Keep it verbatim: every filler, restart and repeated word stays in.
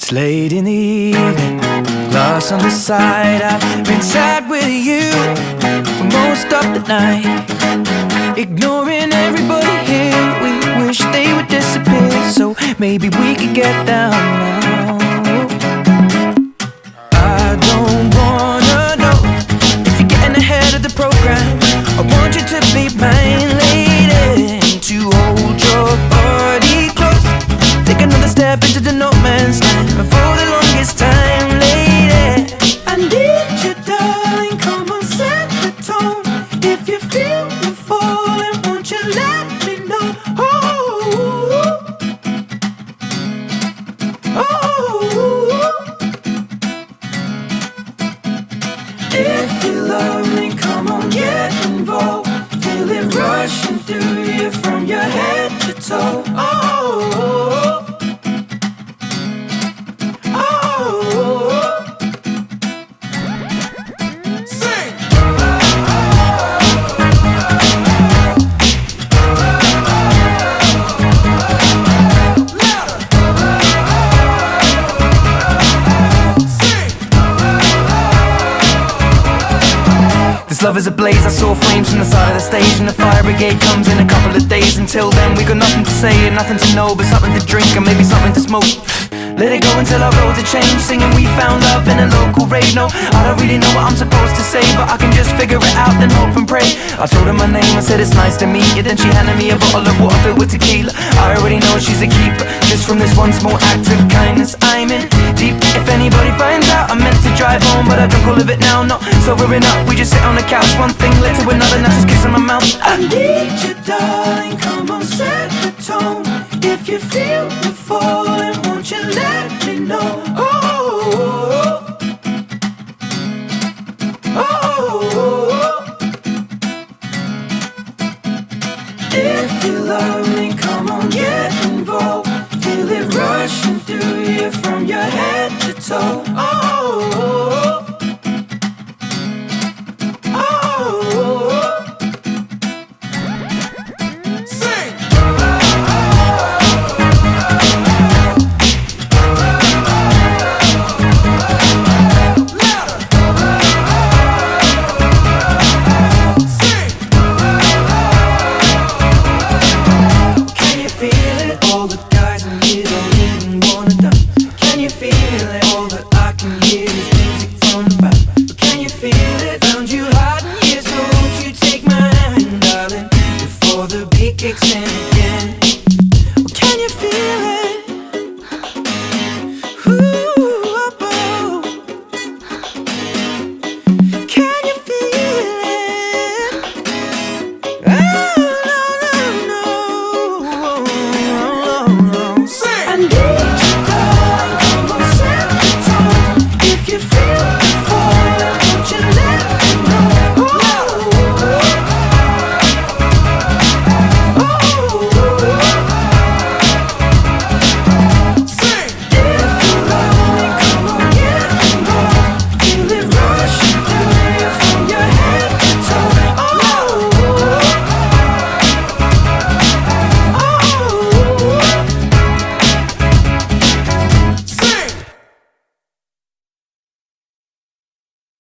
It's late in the evening, glass on the side. I've been sad with you for most of the night, ignoring everybody here. We wish they would disappear, so maybe we could get down now. I don't wanna know if you're getting ahead of the program. I want you to be mine, lady, to hold your body close. Take another step into the no man's land for the longest time, lady. I need you, darling, come on, set the tone. If you feel me falling, won't you let me know? Oh, oh. If you love me, come on, get involved. Feel it rushing through you from your head to toe. Oh, love is ablaze, I saw flames from the side of the stage, and the fire brigade comes in a couple of days. Until then we got nothing to say and nothing to know, but something to drink and maybe something to smoke. Let it go until our roads are changed, singing we found love in a local rave. No, I don't really know what I'm supposed to say, but I can just figure it out, then hope and pray. I told her my name, I said it's nice to meet you. Then she handed me a bottle of water filled with tequila. I already know she's a keeper, just from this one small act of kindness. I'm in deep, if anybody finds out I meant to drive home, but I drunk all of it now. Not sobering up, we just sit on the couch. One thing led to another, now she's kissing my mouth. I need you, darling, come on, set the tone. If you feel me falling, won't you let me know? Oh, oh, oh. If you love me, come on, get involved. Feel it rushing through you from your head to toe. Oh, oh. Kicks in.